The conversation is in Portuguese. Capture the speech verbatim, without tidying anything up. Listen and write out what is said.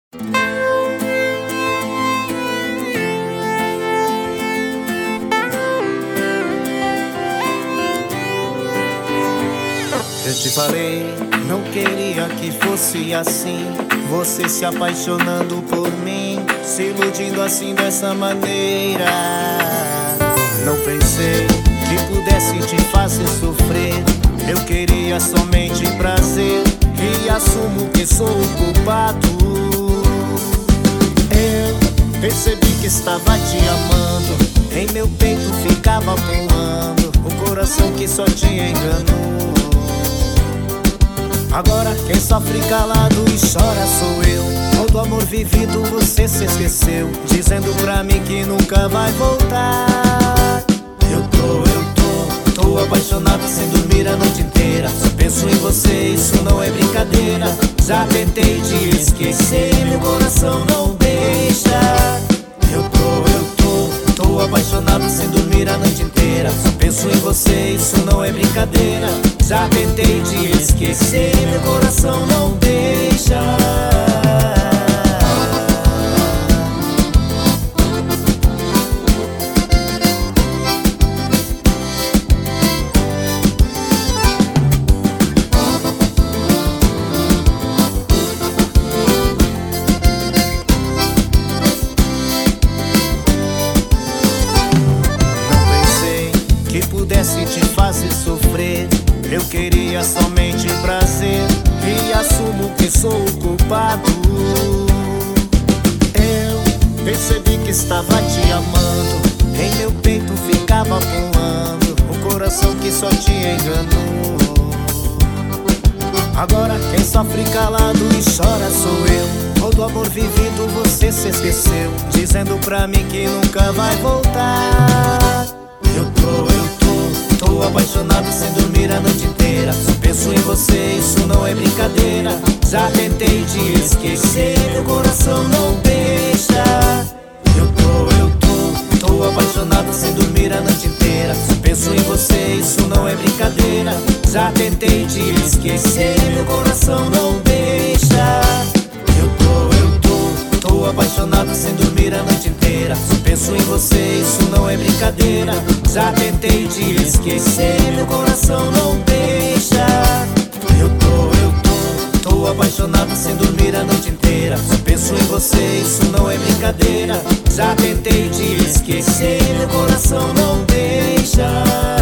Eu te falei, não queria que fosse assim. Você se apaixonando por mim, se iludindo assim dessa maneira. Não pensei que pudesse te fazer sofrer. Eu queria somente prazer e assumo que sou o culpado. Eu percebi que estava te amando, em meu peito ficava pulando o coração que só te enganou. Agora quem sofre calado e chora sou eu. Todo amor vivido você se esqueceu, dizendo pra mim que nunca vai voltar. Eu tô, eu tô, tô apaixonado sem dormir a noite inteira. Só penso em você, isso não é brincadeira. Já tentei te esquecer, meu coração não deixa. Eu tô, eu tô, tô apaixonado sem dormir a noite inteira. Só penso em você, isso não é brincadeira. Já tentei te esquecer, meu coração não deixa. Não pensei que pudesse te fazer sofrer. Eu queria somente prazer e assumo que sou o culpado. Eu percebi que estava te amando, em meu peito ficava pulando o coração que só te enganou. Agora quem sofre calado e chora sou eu. Todo amor vivido você se esqueceu, dizendo pra mim que nunca vai voltar. Eu tô, eu tô, tô apaixonado sem dormir a noite inteira. Só penso em você, isso não é brincadeira. Já tentei te esquecer, meu coração não deixa. Eu tô, eu tô, tô apaixonado sem dormir a noite inteira. Só penso em você, isso não é brincadeira. Já tentei te esquecer, meu coração não deixa. Eu tô, eu tô, tô apaixonado sem dormir a noite inteira. Só penso em você, isso não é brincadeira. Já tentei te esquecer, meu coração não deixa. Eu tô, eu tô, tô apaixonado sem dormir a noite inteira. Só penso em você, isso não é brincadeira. Já tentei te esquecer, meu coração não deixa.